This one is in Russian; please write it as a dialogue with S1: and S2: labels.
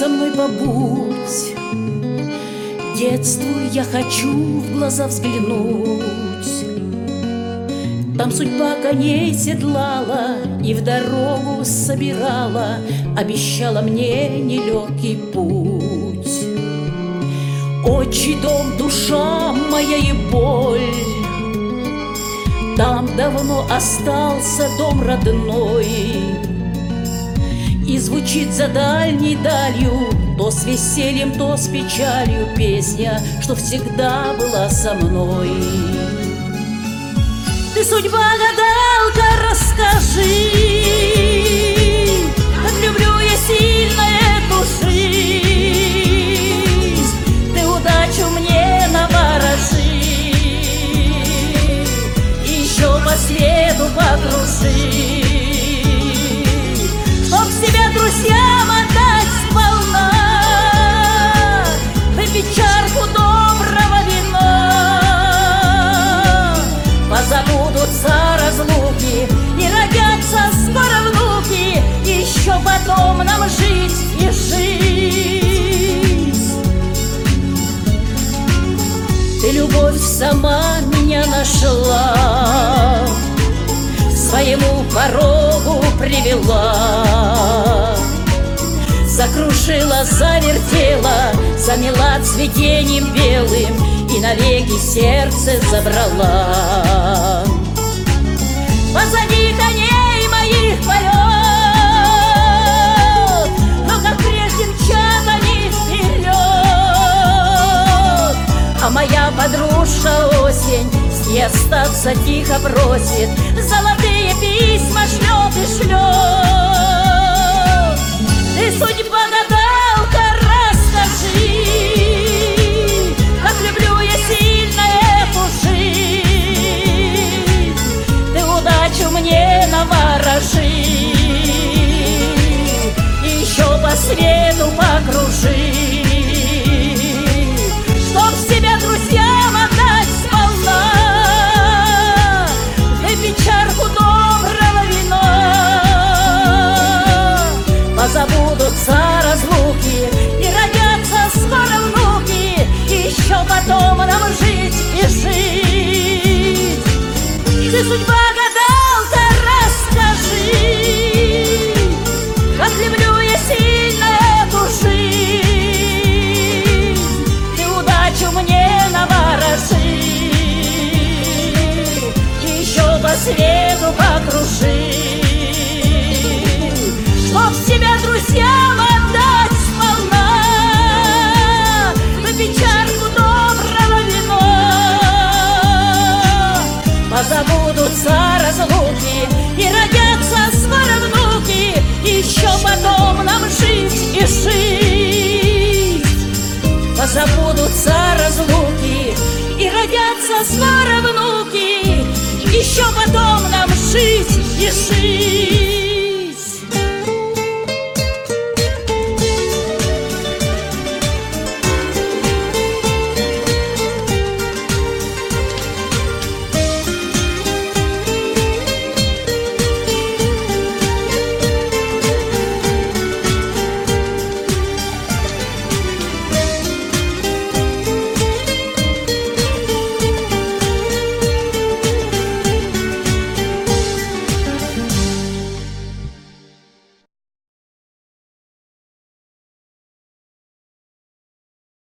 S1: со мной побудь. Детству я хочу в глаза взглянуть. Там судьба коней седлала и в дорогу собирала, обещала мне нелегкий путь. Отчий дом, душа моя и боль, там давно остался дом родной. И звучит за дальней далью, то с весельем, то с печалью, песня, что всегда была со мной. Ты, судьба, гадалка, расскажи, как люблю я сильно эту жизнь. Ты удачу мне наворожи, еще по свету покружи, чтоб себя друзьям отдать сполна, выпить чарку доброго вина. Позабудутся разлуки и родятся скоро внуки, еще потом нам жить и жить. Ты, любовь, сама меня нашла, к своему порогу привела, закружила, завертела, замела цветением белым и навеки сердце забрала. Позади коней моих полет, но как прежде мчат они вперед. А моя подружка осень с ней остаться тихо просит, золотые письма шлет и шлет. Ты, судьба, гадалка, расскажи, как люблю я сильно эту жизнь. Ты удачу мне наворожи, еще по свету покружи, чтоб себя друзьям отдать сполна, выпить чарку доброго вина. Позабудутся разлуки и родятся скоро внуки, еще потом нам жить и жить. Ты, судьба, гадалка, расскажи, как люблю я сильно эту жизнь. Ты удачу мне наворожи, еще по свету покружи, чтоб себя друзьям отдать сполна, выпить чарку доброго вина. Позабудутся разлуки и родятся скоро внуки, еще потом нам жить и жить. Позабудутся разлуки и родятся скоро внуки, еще потом нам жить и жить.